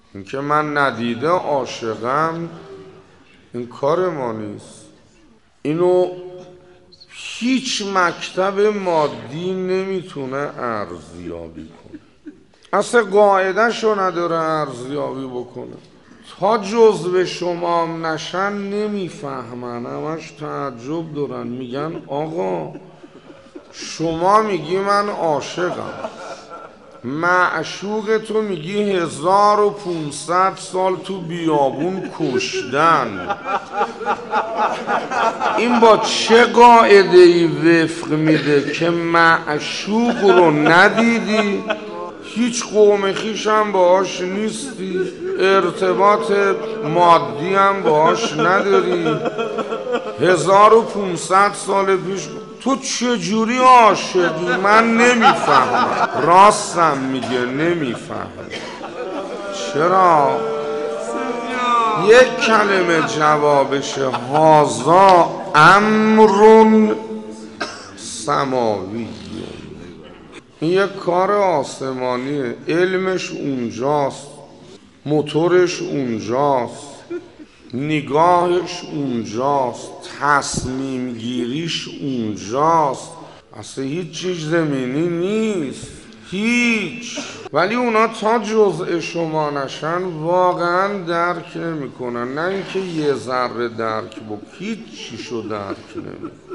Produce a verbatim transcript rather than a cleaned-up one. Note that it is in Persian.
اینکه من ندیده عاشقم این کار ما نیست. اینو هیچ مکتب مادی نمیتونه ارزیابی کنه، اصلا قاعده شو نداره ارزیابی بکنه. تا جزو شما نشن نمیفهمن، همش تعجب دارن، میگن آقا شما میگی من عاشقم، معشوق تو میگی هزار و پونصد سال تو بیابون کشتن، این با چه قاعده ای وفق میده که معشوق رو ندیدی، هیچ قوم خویش هم باهاش نیستی، ارتباط مادی هم باهاش نداری، هزار و پونصد سال پیش تو چجوری عاشقی؟ من نمیفهمم. راستم میگه نمیفهمم. چرا؟ یک کلمه جوابشه، هازا امرون سماوی. این یک کار آسمانیه، علمش اونجاست، موتورش اونجاست، نگاهش اونجاست، تصمیم گیریش اونجاست، اصلا هیچ چیز زمینی نیست، هیچ. ولی اونا تا جزء شما نشن واقعا درک نمی کنن، نه اینکه یه ذره درک بک، هیچ چیشو درک نمی کنن.